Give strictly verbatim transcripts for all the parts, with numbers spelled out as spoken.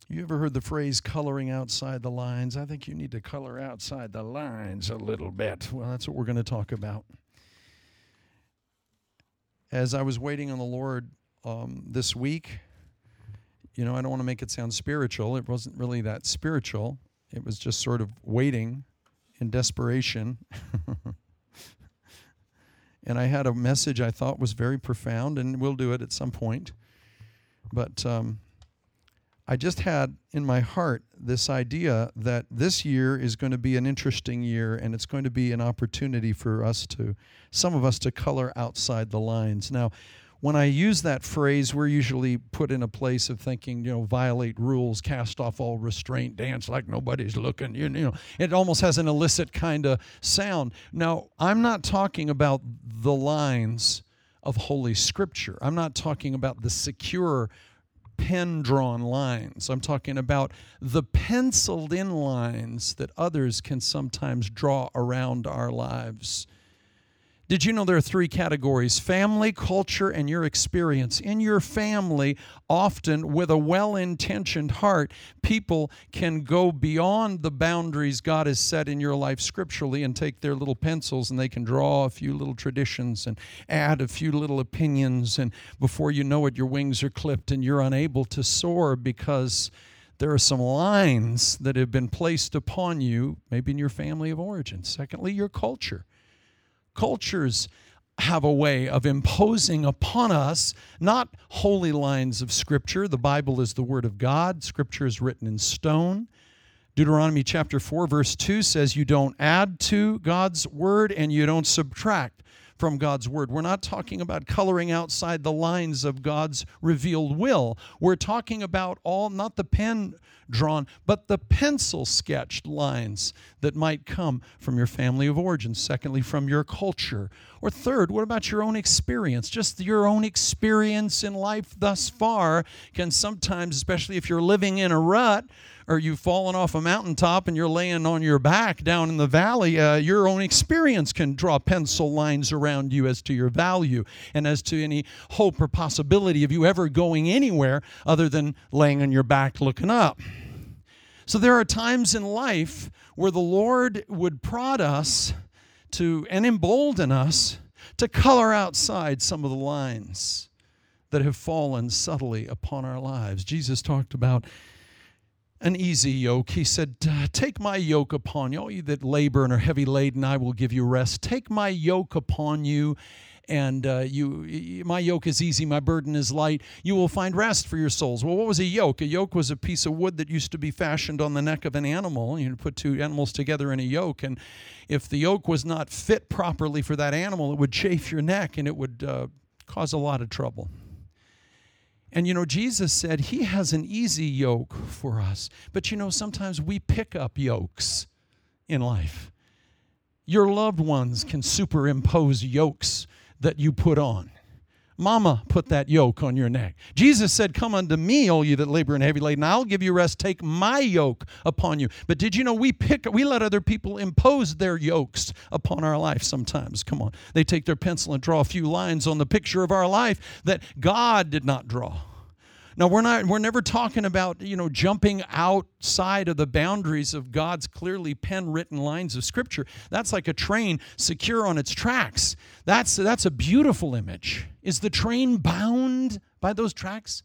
You ever heard the phrase coloring outside the lines? I think you need to color outside the lines a little bit. Well, that's what we're going to talk about. As I was waiting on the Lord um, this week, you know, I don't want to make it sound spiritual. It wasn't really that spiritual. It was just sort of waiting in desperation. And I had a message I thought was very profound, and we'll do it at some point. But um, I just had in my heart this idea that this year is going to be an interesting year, and it's going to be an opportunity for us to, some of us, to color outside the lines. Now, when I use that phrase, we're usually put in a place of thinking, you know, violate rules, cast off all restraint, dance like nobody's looking. You know, it almost has an illicit kind of sound. Now, I'm not talking about the lines of Holy Scripture. I'm not talking about the secure pen-drawn lines. I'm talking about the penciled-in lines that others can sometimes draw around our lives. Did you know there are three categories? Family, culture, and your experience. In your family, often with a well-intentioned heart, people can go beyond the boundaries God has set in your life scripturally and take their little pencils and they can draw a few little traditions and add a few little opinions, and before you know it, your wings are clipped and you're unable to soar because there are some lines that have been placed upon you, maybe in your family of origin. Secondly, your culture. Cultures have a way of imposing upon us not holy lines of Scripture. The Bible is the Word of God. Scripture is written in stone. Deuteronomy chapter four, verse two says you don't add to God's Word and you don't subtract from God's Word. We're not talking about coloring outside the lines of God's revealed will. We're talking about all, not the pen drawn, but the pencil sketched lines that might come from your family of origin. Secondly, from your culture. Or third, what about your own experience? Just your own experience in life thus far can sometimes, especially if you're living in a rut, or you've fallen off a mountaintop and you're laying on your back down in the valley, uh, your own experience can draw pencil lines around you as to your value and as to any hope or possibility of you ever going anywhere other than laying on your back looking up. So there are times in life where the Lord would prod us to and embolden us to color outside some of the lines that have fallen subtly upon our lives. Jesus talked about an easy yoke. He said, take my yoke upon you, all you that labor and are heavy laden, I will give you rest. Take my yoke upon you, and uh, you, my yoke is easy, my burden is light. You will find rest for your souls. Well, what was a yoke? A yoke was a piece of wood that used to be fashioned on the neck of an animal. You'd put two animals together in a yoke, and if the yoke was not fit properly for that animal, it would chafe your neck, and it would uh, cause a lot of trouble. And, you know, Jesus said he has an easy yoke for us. But, you know, sometimes we pick up yokes in life. Your loved ones can superimpose yokes that you put on. Mama put that yoke on your neck. Jesus said, come unto me, all you that labor and heavy laden, I'll give you rest. Take my yoke upon you. But did you know we pick, we let other people impose their yokes upon our life sometimes? Come on. They take their pencil and draw a few lines on the picture of our life that God did not draw. Now, we're not, we're never talking about, you know, jumping outside of the boundaries of God's clearly pen-written lines of Scripture. That's like a train secure on its tracks. That's, that's a beautiful image. Is the train bound by those tracks?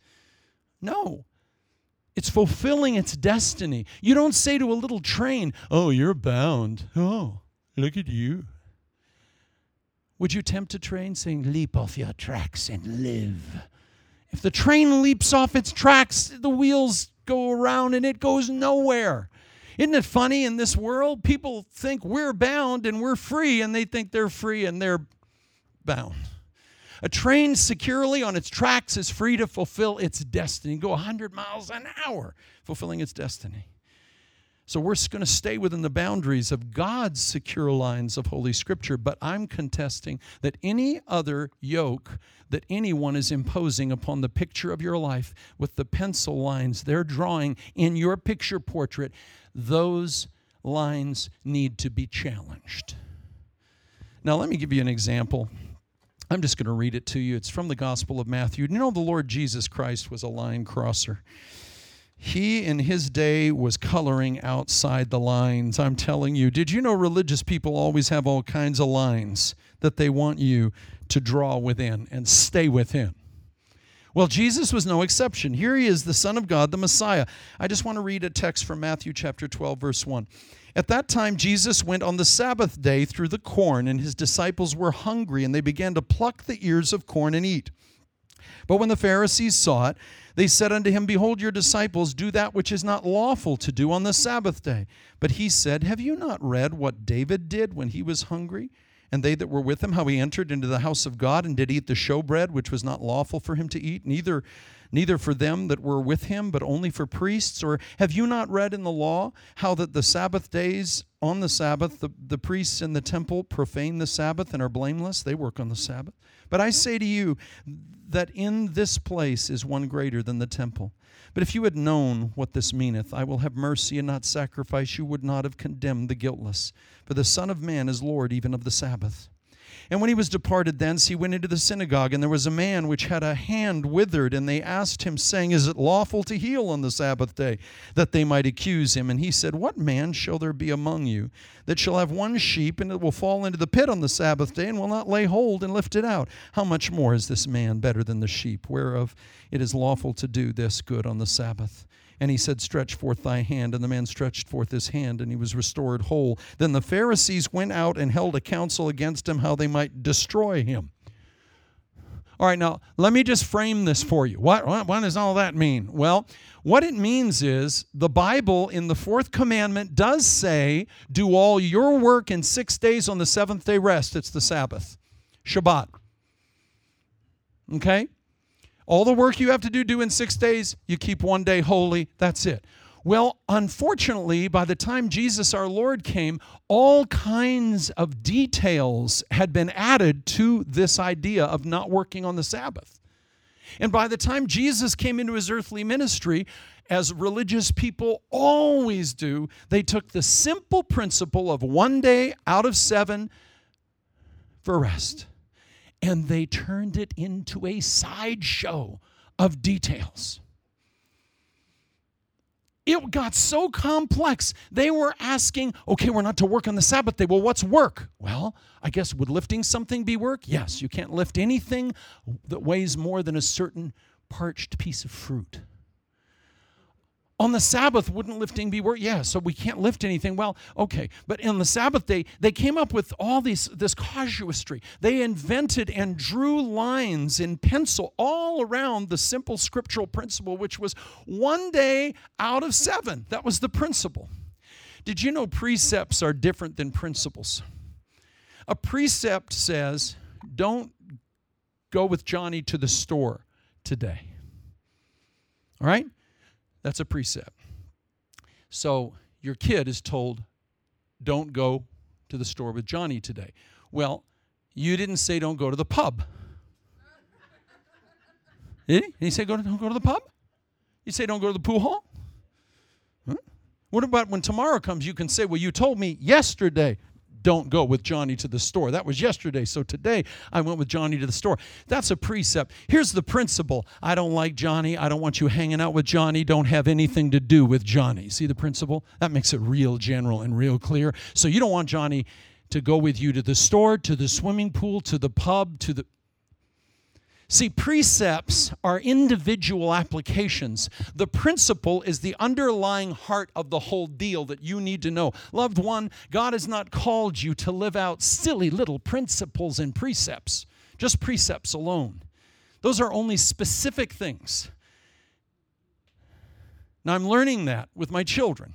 No. It's fulfilling its destiny. You don't say to a little train, oh, you're bound. Oh, look at you. Would you tempt a train saying, leap off your tracks and live? If the train leaps off its tracks, the wheels go around and it goes nowhere. Isn't it funny in this world? People think we're bound and we're free, and they think they're free and they're bound. A train securely on its tracks is free to fulfill its destiny, go one hundred miles an hour, fulfilling its destiny. So we're going to stay within the boundaries of God's secure lines of Holy Scripture, but I'm contesting that any other yoke that anyone is imposing upon the picture of your life with the pencil lines they're drawing in your picture portrait, those lines need to be challenged. Now, let me give you an example. I'm just going to read it to you. It's from the Gospel of Matthew. You know, the Lord Jesus Christ was a line crosser. He, in his day, was coloring outside the lines. I'm telling you. Did you know religious people always have all kinds of lines that they want you to draw within and stay within? Well, Jesus was no exception. Here he is, the Son of God, the Messiah. I just want to read a text from Matthew chapter twelve, verse one. At that time, Jesus went on the Sabbath day through the corn, and his disciples were hungry, and they began to pluck the ears of corn and eat. But when the Pharisees saw it, they said unto him, Behold, your disciples do that which is not lawful to do on the Sabbath day. But he said, Have you not read what David did when he was hungry? And they that were with him, how he entered into the house of God and did eat the showbread, which was not lawful for him to eat, neither neither for them that were with him, but only for priests? Or have you not read in the law how that the Sabbath days, on the Sabbath, the, the priests in the temple profane the Sabbath and are blameless? They work on the Sabbath. But I say to you that in this place is one greater than the temple. But if you had known what this meaneth, I will have mercy and not sacrifice, you would not have condemned the guiltless. For the Son of Man is Lord even of the Sabbath. And when he was departed thence, he went into the synagogue, and there was a man which had a hand withered, and they asked him, saying, Is it lawful to heal on the Sabbath day? That they might accuse him. And he said, What man shall there be among you that shall have one sheep, and it will fall into the pit on the Sabbath day, and will not lay hold and lift it out? How much more is this man better than the sheep, whereof it is lawful to do this good on the Sabbath? And he said, Stretch forth thy hand. And the man stretched forth his hand, and he was restored whole. Then the Pharisees went out and held a council against him, how they might destroy him. All right, now, let me just frame this for you. What, what, what does all that mean? Well, what it means is the Bible in the fourth commandment does say, do all your work in six days, on the seventh day rest. It's the Sabbath. Shabbat. Okay? All the work you have to do, do in six days, you keep one day holy, that's it. Well, unfortunately, by the time Jesus our Lord came, all kinds of details had been added to this idea of not working on the Sabbath. And by the time Jesus came into his earthly ministry, as religious people always do, they took the simple principle of one day out of seven for rest, and they turned it into a sideshow of details. It got so complex, they were asking, okay, we're not to work on the Sabbath day. Well, what's work? Well, I guess would lifting something be work? Yes, you can't lift anything that weighs more than a certain parched piece of fruit. On the Sabbath, wouldn't lifting be work? Yeah, so we can't lift anything. Well, okay, but on the Sabbath day, they came up with all these, this casuistry. They invented and drew lines in pencil all around the simple scriptural principle, which was one day out of seven. That was the principle. Did you know precepts are different than principles? A precept says, don't go with Johnny to the store today. All right? That's a precept. So your kid is told, don't go to the store with Johnny today. Well, you didn't say don't go to the pub. Did he? Did he say go to, don't go to the pub? You say don't go to the pool hall? Huh? What about when tomorrow comes, you can say, well, you told me yesterday, don't go with Johnny to the store. That was yesterday, so today I went with Johnny to the store. That's a precept. Here's the principle. I don't like Johnny. I don't want you hanging out with Johnny. Don't have anything to do with Johnny. See the principle? That makes it real general and real clear. So you don't want Johnny to go with you to the store, to the swimming pool, to the pub, to the... See, precepts are individual applications. The principle is the underlying heart of the whole deal that you need to know. Loved one, God has not called you to live out silly little principles and precepts, just precepts alone. Those are only specific things. Now, I'm learning that with my children.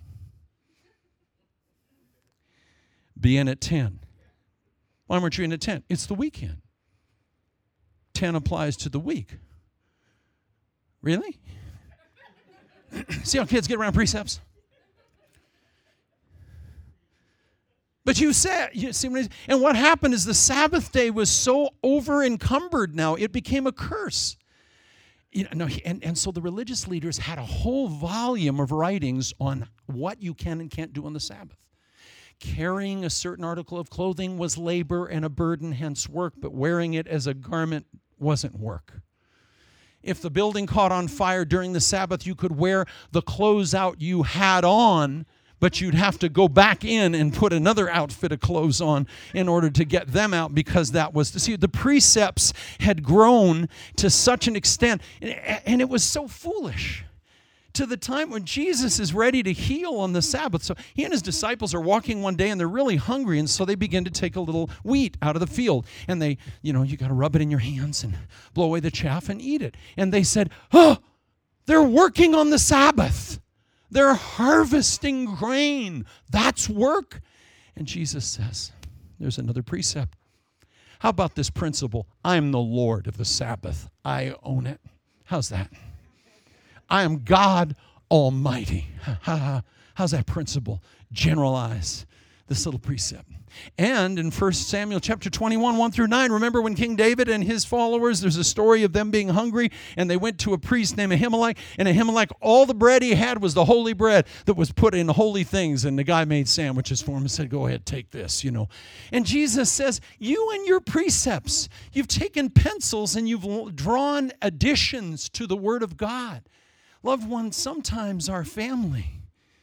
Be in at ten. Why weren't you in at ten? It's the weekend. ten applies to the week. Really? See how kids get around precepts? But you said, you see what and what happened is the Sabbath day was so over encumbered now, it became a curse. You know, and, and so the religious leaders had a whole volume of writings on what you can and can't do on the Sabbath. Carrying a certain article of clothing was labor and a burden, hence work, but wearing it as a garment wasn't work. If the building caught on fire during the Sabbath, you could wear the clothes out you had on, but you'd have to go back in and put another outfit of clothes on in order to get them out, because that was the, see, the precepts had grown to such an extent, and it was so foolish. To the time when Jesus is ready to heal on the Sabbath. So he and his disciples are walking one day and they're really hungry, and so they begin to take a little wheat out of the field. And they, you know, you got to rub it in your hands and blow away the chaff and eat it. And they said, oh, they're working on the Sabbath. They're harvesting grain. That's work. And Jesus says, there's another precept. How about this principle? I'm the Lord of the Sabbath. I own it. How's that? I am God Almighty. How's that principle? Generalize this little precept. And in First Samuel chapter twenty-one, one through nine, remember when King David and his followers, there's a story of them being hungry, and they went to a priest named Ahimelech, and Ahimelech, all the bread he had was the holy bread that was put in holy things, and the guy made sandwiches for him and said, go ahead, take this, you know. And Jesus says, you and your precepts, you've taken pencils and you've drawn additions to the Word of God. Loved ones, sometimes our family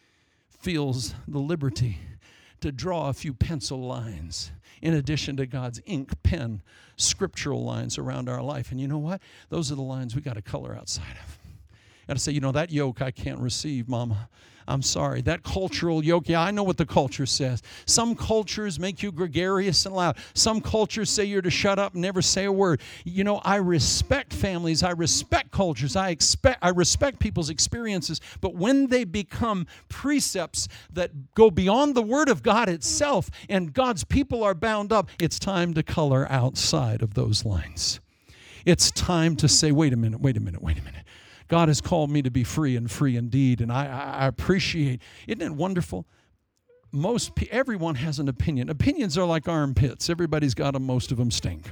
feels the liberty to draw a few pencil lines in addition to God's ink pen scriptural lines around our life. And you know what? Those are the lines we got to color outside of. Got to say, you know, that yoke I can't receive, Mama. I'm sorry. That cultural yoke, yeah, I know what the culture says. Some cultures make you gregarious and loud. Some cultures say you're to shut up and never say a word. You know, I respect families. I respect cultures. I expect, I respect people's experiences. But when they become precepts that go beyond the Word of God itself and God's people are bound up, it's time to color outside of those lines. It's time to say, wait a minute, wait a minute, wait a minute. God has called me to be free and free indeed, and I, I appreciate. Isn't it wonderful? Most everyone has an opinion. Opinions are like armpits. Everybody's got them. Most of them stink.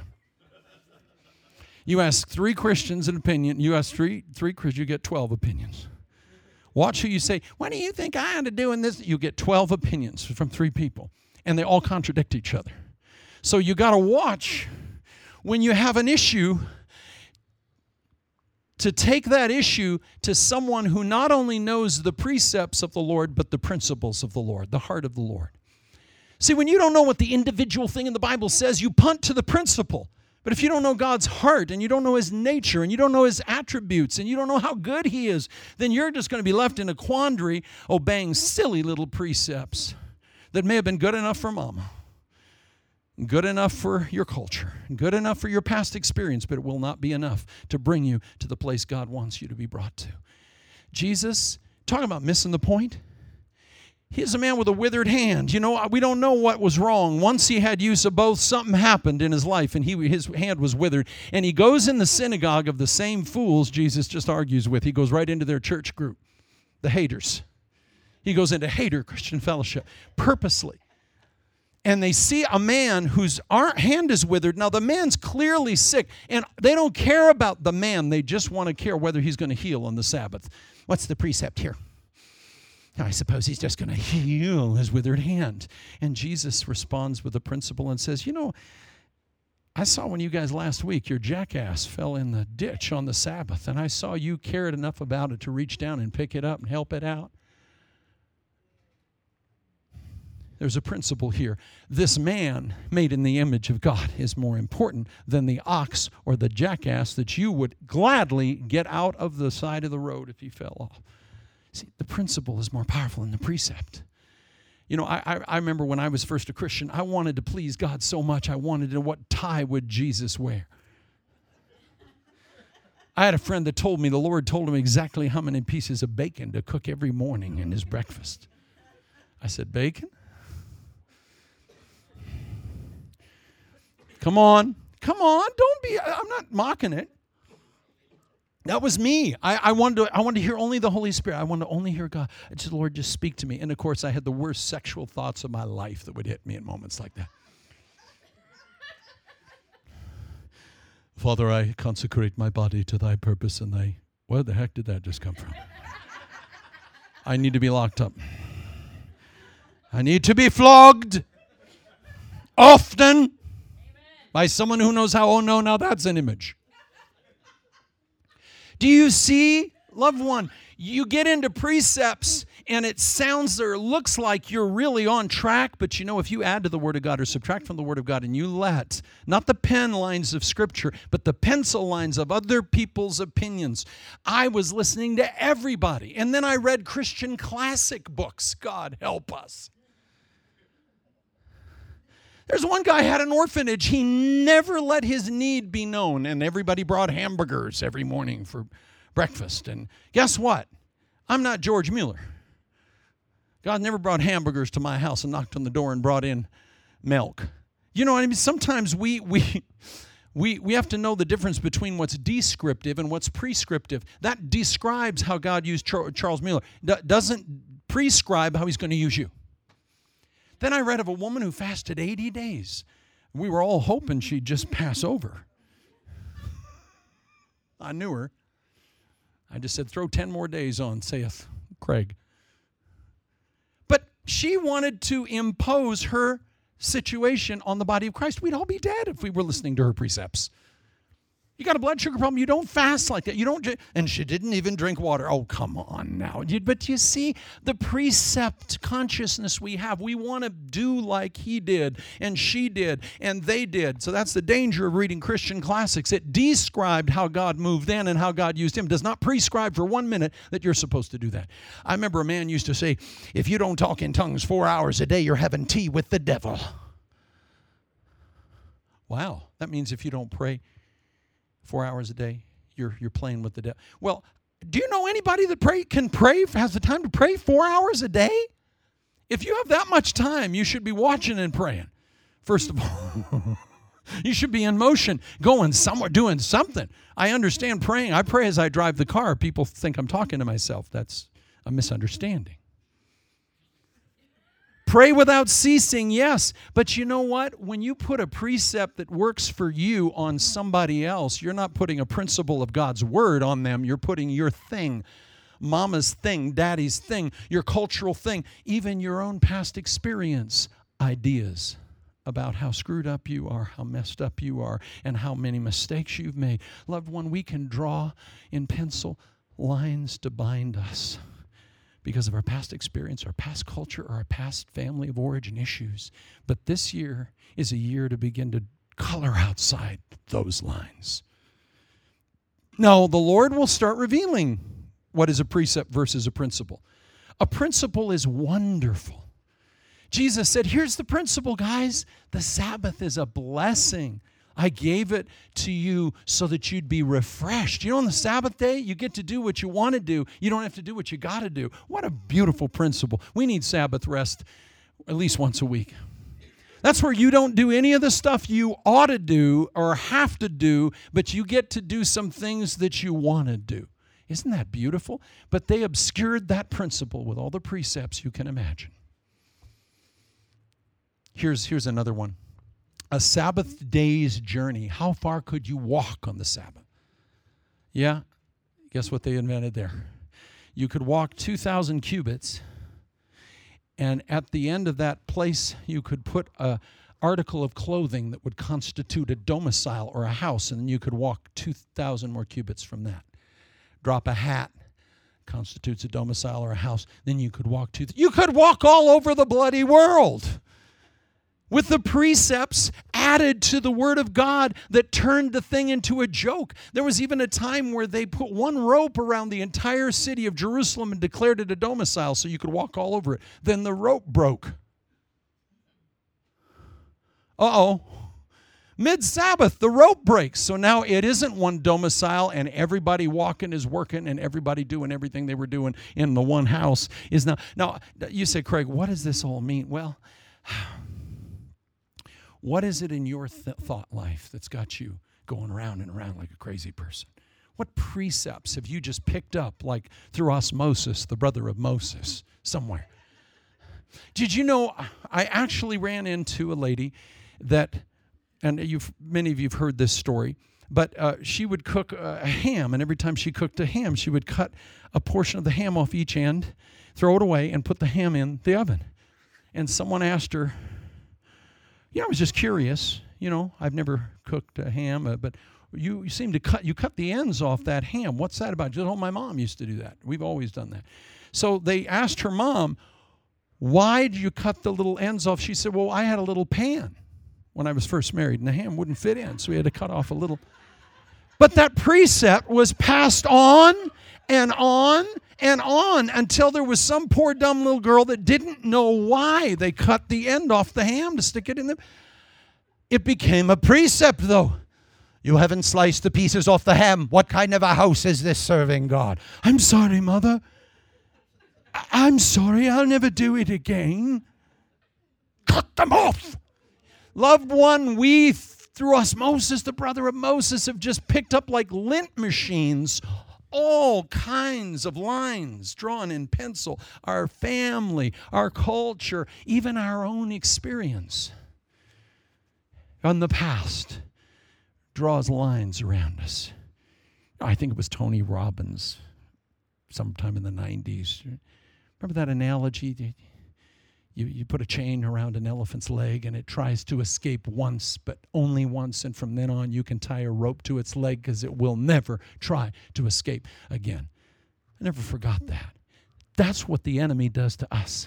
You ask three Christians an opinion. You ask three three Christians, you get twelve opinions. Watch who you say, what do you think I ought to do in this? You get twelve opinions from three people, and they all contradict each other. So you got to watch when you have an issue to take that issue to someone who not only knows the precepts of the Lord, but the principles of the Lord, the heart of the Lord. See, when you don't know what the individual thing in the Bible says, you punt to the principle. But if you don't know God's heart, and you don't know His nature, and you don't know His attributes, and you don't know how good He is, then you're just going to be left in a quandary obeying silly little precepts that may have been good enough for Mama, good enough for your culture, good enough for your past experience, but it will not be enough to bring you to the place God wants you to be brought to. Jesus, talking about missing the point, he's a man with a withered hand. You know, we don't know what was wrong. Once he had use of both, something happened in his life, and he his hand was withered. And he goes in the synagogue of the same fools Jesus just argues with. He goes right into their church group, the haters. He goes into hater Christian fellowship purposely. And they see a man whose hand is withered. Now, the man's clearly sick, and they don't care about the man. They just want to care whether he's going to heal on the Sabbath. What's the precept here? I suppose he's just going to heal his withered hand. And Jesus responds with a principle and says, you know, I saw when you guys last week, your jackass fell in the ditch on the Sabbath, and I saw you cared enough about it to reach down and pick it up and help it out. There's a principle here. This man made in the image of God is more important than the ox or the jackass that you would gladly get out of the side of the road if he fell off. See, the principle is more powerful than the precept. You know, I, I, I remember when I was first a Christian, I wanted to please God so much. I wanted to know what tie would Jesus wear. I had a friend that told me the Lord told him exactly how many pieces of bacon to cook every morning in his breakfast. I said, bacon? Come on. Come on. Don't be, I'm not mocking it. That was me. I, I wanted to I wanted to hear only the Holy Spirit. I wanted to only hear God. I just, Lord, just speak to me. And of course, I had the worst sexual thoughts of my life that would hit me in moments like that. Father, I consecrate my body to thy purpose and thy... Where the heck did that just come from? I need to be locked up. I need to be flogged often. By someone who knows how, oh no, now that's an image. Do you see, loved one, you get into precepts and it sounds or looks like you're really on track, but you know, if you add to the Word of God or subtract from the Word of God and you let, not the pen lines of Scripture, but the pencil lines of other people's opinions. I was listening to everybody, and then I read Christian classic books. God help us. There's one guy had an orphanage. He never let his need be known, and everybody brought hamburgers every morning for breakfast. And guess what? I'm not George Mueller. God never brought hamburgers to my house and knocked on the door and brought in milk. You know what I mean? Sometimes we we we we have to know the difference between what's descriptive and what's prescriptive. That describes how God used Charles Mueller. D- doesn't prescribe how he's going to use you. Then I read of a woman who fasted eighty days. We were all hoping she'd just pass over. I knew her. I just said, throw ten more days on, saith Craig. But she wanted to impose her situation on the body of Christ. We'd all be dead if we were listening to her precepts. You got a blood sugar problem, you don't fast like that. You don't, and she didn't even drink water. Oh, come on now. But you see, the precept consciousness we have, we want to do like he did, and she did, and they did. So that's the danger of reading Christian classics. It described how God moved then and how God used him. It does not prescribe for one minute that you're supposed to do that. I remember a man used to say, if you don't talk in tongues four hours a day, you're having tea with the devil. Wow, that means if you don't pray Four hours a day, you're you're playing with the devil. Well, do you know anybody that pray can pray, has the time to pray four hours a day? If you have that much time, you should be watching and praying. First of all, you should be in motion, going somewhere, doing something. I understand praying. I pray as I drive the car. People think I'm talking to myself. That's a misunderstanding. Pray without ceasing, yes. But you know what? When you put a precept that works for you on somebody else, you're not putting a principle of God's word on them. You're putting your thing, mama's thing, daddy's thing, your cultural thing, even your own past experience, ideas about how screwed up you are, how messed up you are, and how many mistakes you've made. Loved one, we can draw in pencil lines to bind us because of our past experience, our past culture, or our past family of origin issues. But this year is a year to begin to color outside those lines. No, the Lord will start revealing what is a precept versus a principle. A principle is wonderful. Jesus said, here's the principle, guys. The Sabbath is a blessing. I gave it to you so that you'd be refreshed. You know, on the Sabbath day, you get to do what you want to do. You don't have to do what you got to do. What a beautiful principle. We need Sabbath rest at least once a week. That's where you don't do any of the stuff you ought to do or have to do, but you get to do some things that you want to do. Isn't that beautiful? But they obscured that principle with all the precepts you can imagine. Here's, here's another one. A Sabbath day's journey. How far could you walk on the Sabbath? Yeah, guess what they invented there? You could walk two thousand cubits, and at the end of that place, you could put an article of clothing that would constitute a domicile or a house, and then you could walk two thousand more cubits from that. Drop a hat, constitutes a domicile or a house, then you could walk two. Th- you could walk all over the bloody world with the precepts added to the Word of God that turned the thing into a joke. There was even a time where they put one rope around the entire city of Jerusalem and declared it a domicile so you could walk all over it. Then the rope broke. Uh-oh. Mid-Sabbath, the rope breaks. So now it isn't one domicile, and everybody walking is working, and everybody doing everything they were doing in the one house is now. Now, you say, Craig, what does this all mean? Well, what is it in your th- thought life that's got you going around and around like a crazy person? What precepts have you just picked up, like through osmosis, the brother of Moses, somewhere? Did you know, I actually ran into a lady that, and you've many of you have heard this story, but uh, she would cook a ham, and every time she cooked a ham, she would cut a portion of the ham off each end, throw it away, and put the ham in the oven. And someone asked her, you know, I was just curious, you know, I've never cooked a ham, uh, but you, you seem to cut, you cut the ends off that ham. What's that about? Just, oh, my mom used to do that. We've always done that. So they asked her mom, why did you cut the little ends off? She said, well, I had a little pan when I was first married, and the ham wouldn't fit in, so we had to cut off a little. But that precept was passed on and on and on until there was some poor dumb little girl that didn't know why they cut the end off the ham to stick it in the... It became a precept, though. You haven't sliced the pieces off the ham. What kind of a house is this serving God? I'm sorry, Mother. I'm sorry, I'll never do it again. Cut them off. Loved one, we, through osmosis, the brother of Moses, have just picked up like lint machines all kinds of lines drawn in pencil. Our family, our culture, even our own experience on the past draws lines around us. I think it was Tony Robbins sometime in the nineties. Remember that analogy? You, you put a chain around an elephant's leg and it tries to escape once, but only once, and from then on you can tie a rope to its leg because it will never try to escape again. I never forgot that. That's what the enemy does to us.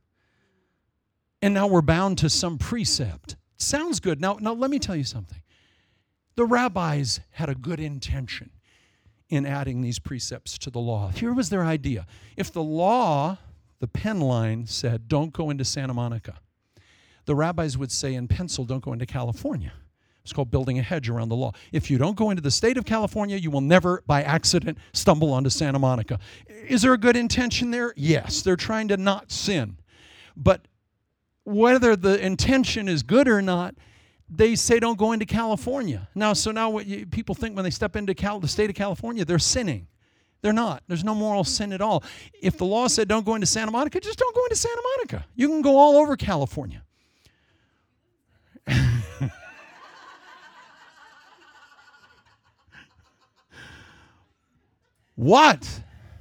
And now we're bound to some precept. Sounds good. Now, now let me tell you something. The rabbis had a good intention in adding these precepts to the law. Here was their idea. If the law, the pen line said, don't go into Santa Monica, the rabbis would say in pencil, don't go into California. It's called building a hedge around the law. If you don't go into the state of California, you will never, by accident, stumble onto Santa Monica. Is there a good intention there? Yes. They're trying to not sin. But whether the intention is good or not, they say don't go into California. Now, so now what you, people think when they step into Cal, the state of California, they're sinning. They're not. There's no moral sin at all. If the law said don't go into Santa Monica, just don't go into Santa Monica. You can go all over California. What?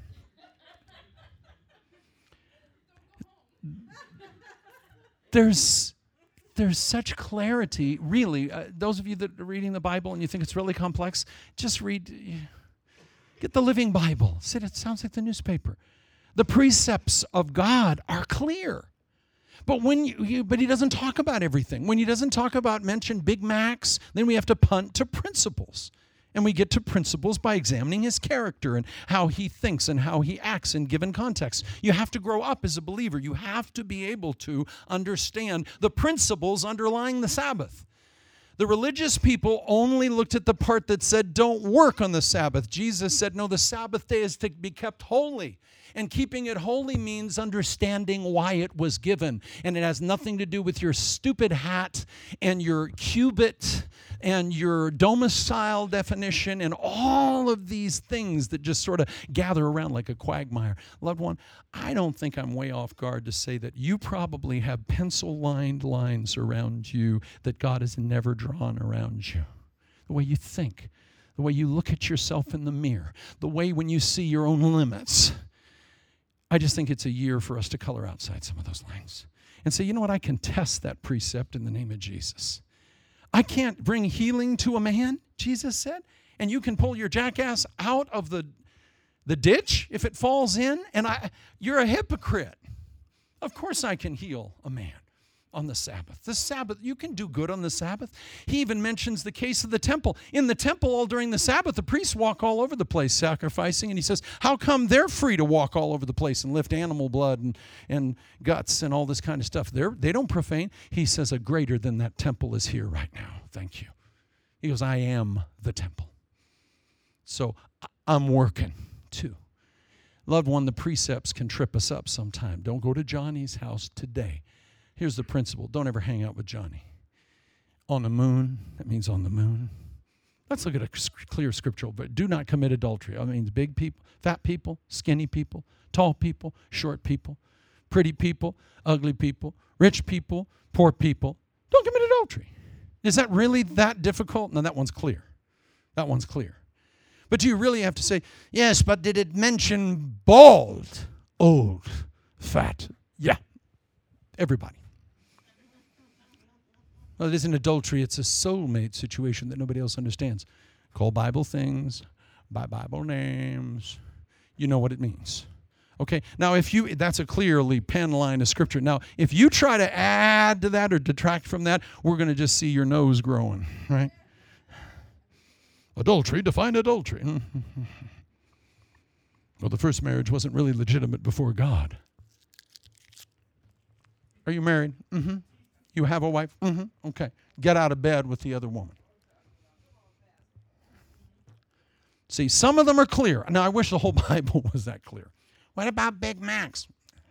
There's... There's such clarity, really. Uh, those of you that are reading the Bible and you think it's really complex, just read, get the Living Bible. Sit, it sounds like the newspaper. The precepts of God are clear. But when you, you, but he doesn't talk about everything. When he doesn't talk about, mention Big Macs, then we have to punt to principles. And we get to principles by examining his character and how he thinks and how he acts in given contexts. You have to grow up as a believer. You have to be able to understand the principles underlying the Sabbath. The religious people only looked at the part that said, don't work on the Sabbath. Jesus said, no, the Sabbath day is to be kept holy. And keeping it holy means understanding why it was given. And it has nothing to do with your stupid hat and your cubit and your domicile definition and all of these things that just sort of gather around like a quagmire. Loved one, I don't think I'm way off guard to say that you probably have pencil-lined lines around you that God has never drawn around you. The way you think, the way you look at yourself in the mirror, the way when you see your own limits. I just think it's a year for us to color outside some of those lines and say, you know what, I can test that precept in the name of Jesus. I can't bring healing to a man, Jesus said, and you can pull your jackass out of the, the ditch if it falls in, and I, you're a hypocrite. Of course I can heal a man on the Sabbath. The Sabbath, you can do good on the Sabbath. He even mentions the case of the temple. In the temple, all during the Sabbath, the priests walk all over the place sacrificing, and he says, how come they're free to walk all over the place and lift animal blood and, and guts and all this kind of stuff? They're, they don't profane. He says, a greater than that temple is here right now. Thank you. He goes, I am the temple. So I'm working too. Loved one, the precepts can trip us up sometime. Don't go to Johnny's house today. Here's the principle. Don't ever hang out with Johnny. On the moon, that means on the moon. Let's look at a clear scriptural, but do not commit adultery. That means big people, fat people, skinny people, tall people, short people, pretty people, ugly people, rich people, poor people. Don't commit adultery. Is that really that difficult? No, that one's clear. That one's clear. But do you really have to say, yes, but did it mention bald, old, fat? Yeah, everybody. Well, it isn't adultery. It's a soulmate situation that nobody else understands. call Bible things by Bible names. You know what it means. Okay, now if you, that's a clearly pen line of Scripture. Now, if you try to add to that or detract from that, we're going to just see your nose growing, right? Adultery, define adultery. Well, the first marriage wasn't really legitimate before God. Are you married? Mm-hmm. You have a wife? Mm-hmm. Okay. Get out of bed with the other woman. See, some of them are clear. Now, I wish the whole Bible was that clear. What about Big Macs?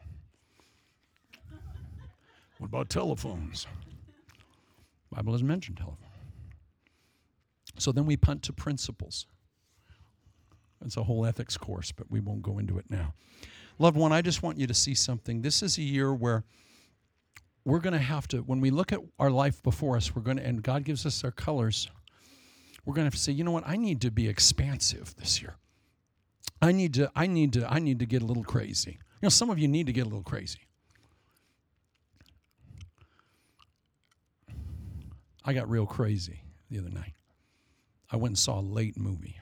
What about telephones? The Bible doesn't mention telephone. So then we punt to principles. It's a whole ethics course, but we won't go into it now. Loved one, I just want you to see something. This is a year where we're going to have to, when we look at our life before us, we're going to, and God gives us our colors, we're going to have to say, you know what, I need to be expansive this year. I need to, I need to, I need to get a little crazy. You know, some of you need to get a little crazy. I got real crazy the other night. I went and saw a late movie.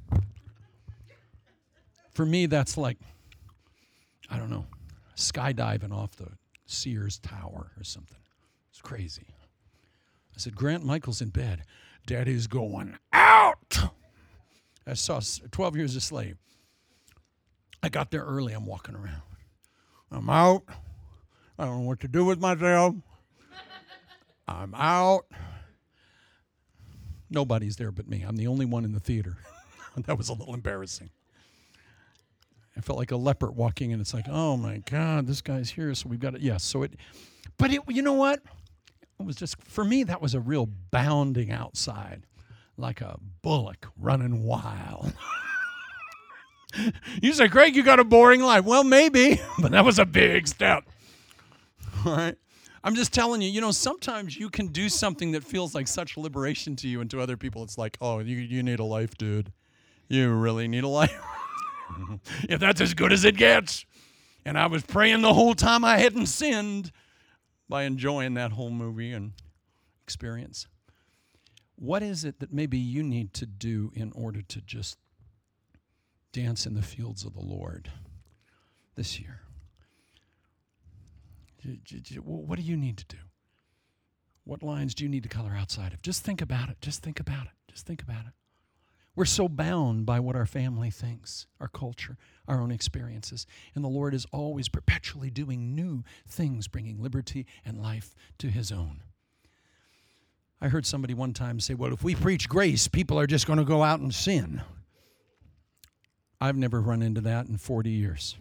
For me, that's like, I don't know, skydiving off the Sears Tower or something. It's crazy. I said, Grant, Michael's in bed. Daddy's going out. I saw twelve Years a Slave. I got there early. I'm walking around. I'm out. I don't know what to do with myself. I'm out. Nobody's there but me. I'm the only one in the theater. That was a little embarrassing. I felt like a leopard walking in. It's like, oh my God, this guy's here, so we've got to, yes. Yeah, so it, but it, you know what? It was just, for me, that was a real bounding outside, like a bullock running wild. You say, Craig, you got a boring life. Well, maybe, but that was a big step. All right? I'm just telling you, you know, sometimes you can do something that feels like such liberation to you, and to other people it's like, oh, you, you need a life, dude. You really need a life. If that's as good as it gets. And I was praying the whole time I hadn't sinned by enjoying that whole movie and experience. What is it that maybe you need to do in order to just dance in the fields of the Lord this year? What do you need to do? What lines do you need to color outside of? Just think about it. Just think about it. Just think about it. We're so bound by what our family thinks, our culture, our own experiences. And the Lord is always perpetually doing new things, bringing liberty and life to His own. I heard somebody one time say, well, if we preach grace, people are just going to go out and sin. I've never run into that in forty years.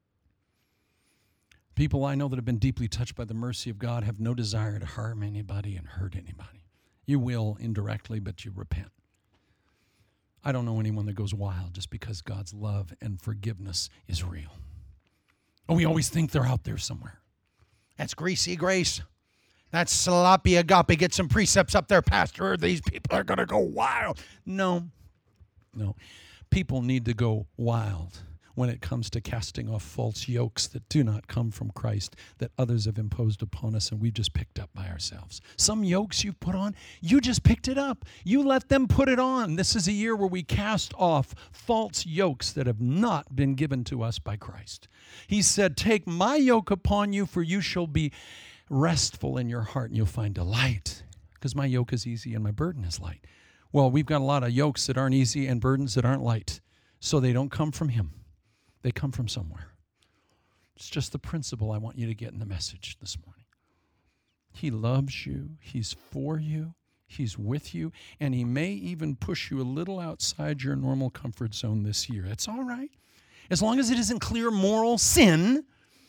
People I know that have been deeply touched by the mercy of God have no desire to harm anybody and hurt anybody. You will indirectly, but you repent. I don't know anyone that goes wild just because God's love and forgiveness is real. Oh, we always think they're out there somewhere. That's greasy grace. That's sloppy agape. Get some precepts up there, Pastor. These people are going to go wild. No, no. People need to go wild when it comes to casting off false yokes that do not come from Christ, that others have imposed upon us and we've just picked up by ourselves. Some yokes you've put on, you just picked it up. You let them put it on. This is a year where we cast off false yokes that have not been given to us by Christ. He said, take my yoke upon you, for you shall be restful in your heart and you'll find delight, because my yoke is easy and my burden is light. Well, we've got a lot of yokes that aren't easy and burdens that aren't light, so they don't come from Him. They come from somewhere. It's just the principle I want you to get in the message this morning. He loves you. He's for you. He's with you. And He may even push you a little outside your normal comfort zone this year. That's all right. As long as it isn't clear moral sin,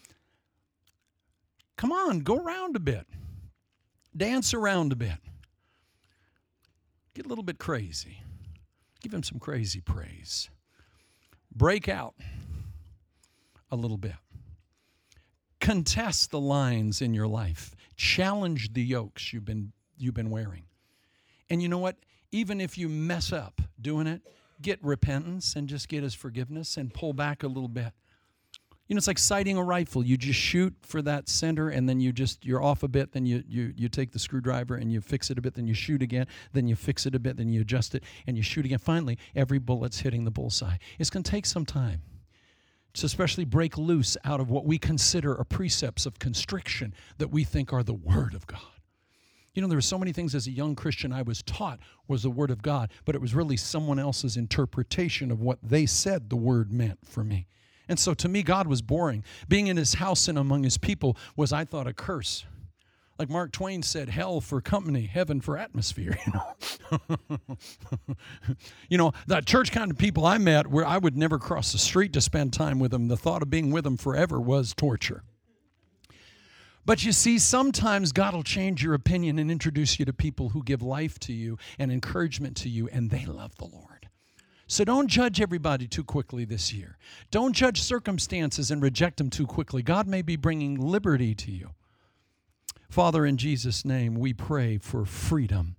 come on, go around a bit. Dance around a bit. Get a little bit crazy. Give Him some crazy praise. Break out a little bit. Contest the lines in your life. Challenge the yokes you've been you've been wearing. And you know what? Even if you mess up doing it, get repentance and just get His forgiveness and pull back a little bit. You know, it's like sighting a rifle. You just shoot for that center, and then you just, you're off a bit, then you, you, you take the screwdriver and you fix it a bit, then you shoot again, then you fix it a bit, then you adjust it, and you shoot again. Finally, every bullet's hitting the bullseye. It's going to take some time to especially break loose out of what we consider are precepts of constriction that we think are the Word of God. You know, there were so many things as a young Christian I was taught was the Word of God, but it was really someone else's interpretation of what they said the Word meant for me. And so to me, God was boring. Being in His house and among His people was, I thought, a curse. Like Mark Twain said, hell for company, heaven for atmosphere, you know. You know, that church kind of people I met where I would never cross the street to spend time with them, the thought of being with them forever was torture. But you see, sometimes God will change your opinion and introduce you to people who give life to you and encouragement to you, and they love the Lord. So don't judge everybody too quickly this year. Don't judge circumstances and reject them too quickly. God may be bringing liberty to you. Father, in Jesus' name, we pray for freedom.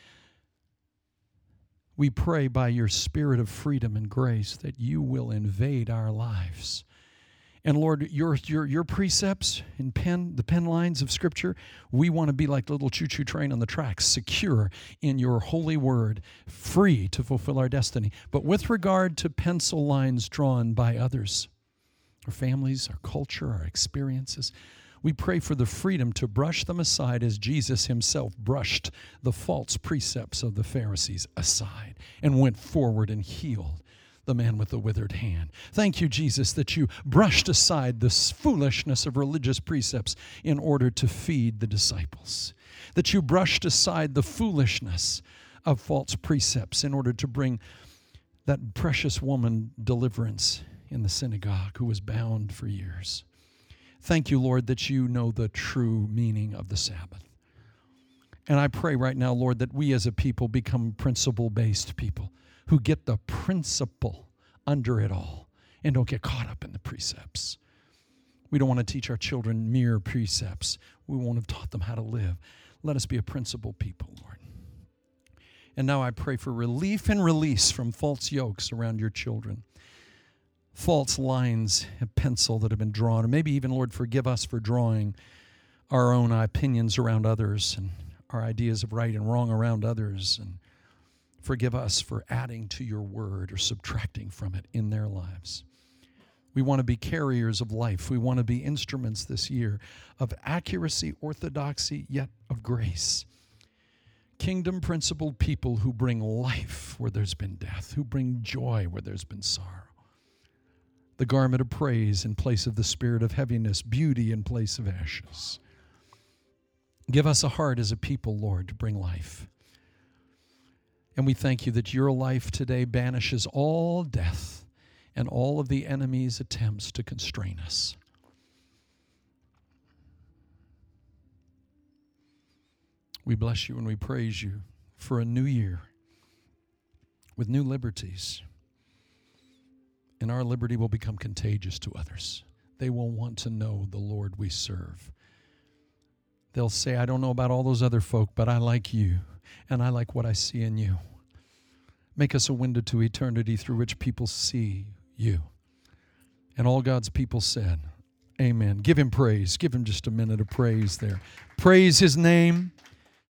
We pray by your spirit of freedom and grace that you will invade our lives. And Lord, your your your precepts in pen, the pen lines of Scripture, we want to be like the little choo-choo train on the tracks, secure in your holy word, free to fulfill our destiny. But with regard to pencil lines drawn by others, our families, our culture, our experiences, we pray for the freedom to brush them aside as Jesus himself brushed the false precepts of the Pharisees aside and went forward and healed the man with the withered hand. Thank you, Jesus, that you brushed aside the foolishness of religious precepts in order to feed the disciples. That you brushed aside the foolishness of false precepts in order to bring that precious woman deliverance in the synagogue who was bound for years. Thank you, Lord, that you know the true meaning of the Sabbath. And I pray right now, Lord, that we as a people become principle-based people who get the principle under it all and don't get caught up in the precepts. We don't want to teach our children mere precepts. We won't have taught them how to live. Let us be a principled people, Lord. And now I pray for relief and release from false yokes around your children. False lines of pencil that have been drawn, or maybe even, Lord, forgive us for drawing our own opinions around others and our ideas of right and wrong around others, and forgive us for adding to your word or subtracting from it in their lives. We want to be carriers of life. We want to be instruments this year of accuracy, orthodoxy, yet of grace. Kingdom-principled people who bring life where there's been death, who bring joy where there's been sorrow. The garment of praise in place of the spirit of heaviness, beauty in place of ashes. Give us a heart as a people, Lord, to bring life. And we thank you that your life today banishes all death and all of the enemy's attempts to constrain us. We bless you and we praise you for a new year with new liberties. And our liberty will become contagious to others. They will want to know the Lord we serve. They'll say, I don't know about all those other folk, but I like you, and I like what I see in you. Make us a window to eternity through which people see you. And all God's people said, amen. Give him praise. Give him just a minute of praise there. Praise his name.